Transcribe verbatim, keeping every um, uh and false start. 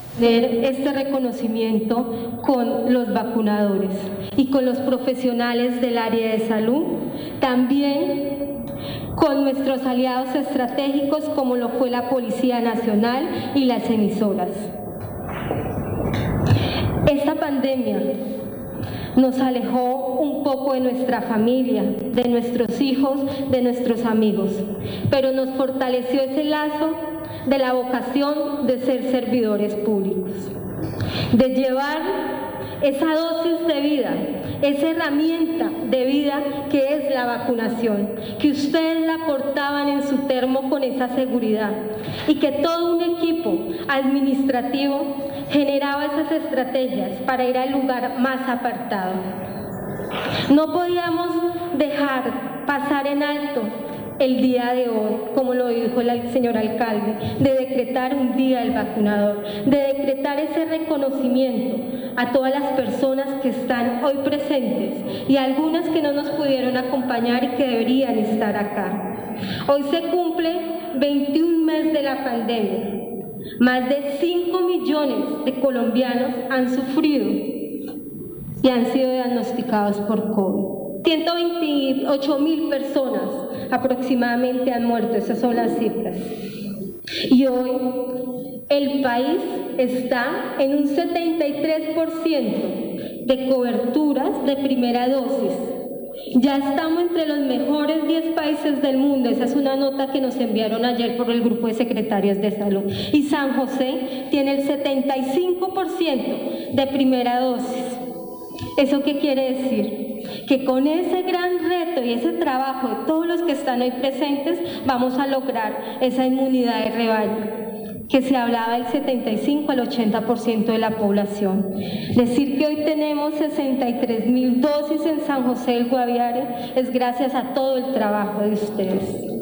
tener este reconocimiento con los vacunadores y con los profesionales del área de salud, también con nuestros aliados estratégicos como lo fue la Policía Nacional y las emisoras. Esta pandemia nos alejó un poco de nuestra familia, de nuestros hijos, de nuestros amigos, pero nos fortaleció ese lazo de la vocación de ser servidores públicos, de llevar esa dosis de vida, esa herramienta de vida que es la vacunación, que ustedes la portaban en su termo con esa seguridad y que todo un equipo administrativo generaba esas estrategias para ir al lugar más apartado. No podíamos dejar pasar en alto el día de hoy, como lo dijo el señor alcalde, de decretar un día del vacunador, de decretar ese reconocimiento a todas las personas que están hoy presentes y algunas que no nos pudieron acompañar y que deberían estar acá. Hoy se cumple veintiún meses de la pandemia. Más de cinco millones de colombianos han sufrido y han sido diagnosticados por COVID. ciento veintiocho mil personas aproximadamente han muerto, esas son las cifras. Y hoy el país está en un setenta y tres por ciento de coberturas de primera dosis. Ya estamos entre los mejores diez países del mundo. Esa es una nota que nos enviaron ayer por el grupo de secretarios de salud. Y San José tiene el setenta y cinco por ciento de primera dosis. ¿Eso qué quiere decir? Que con ese gran reto y ese trabajo de todos los que están hoy presentes vamos a lograr esa inmunidad de rebaño, que se hablaba del setenta y cinco al ochenta por ciento de la población. Decir que hoy tenemos sesenta y tres mil dosis en San José del Guaviare es gracias a todo el trabajo de ustedes.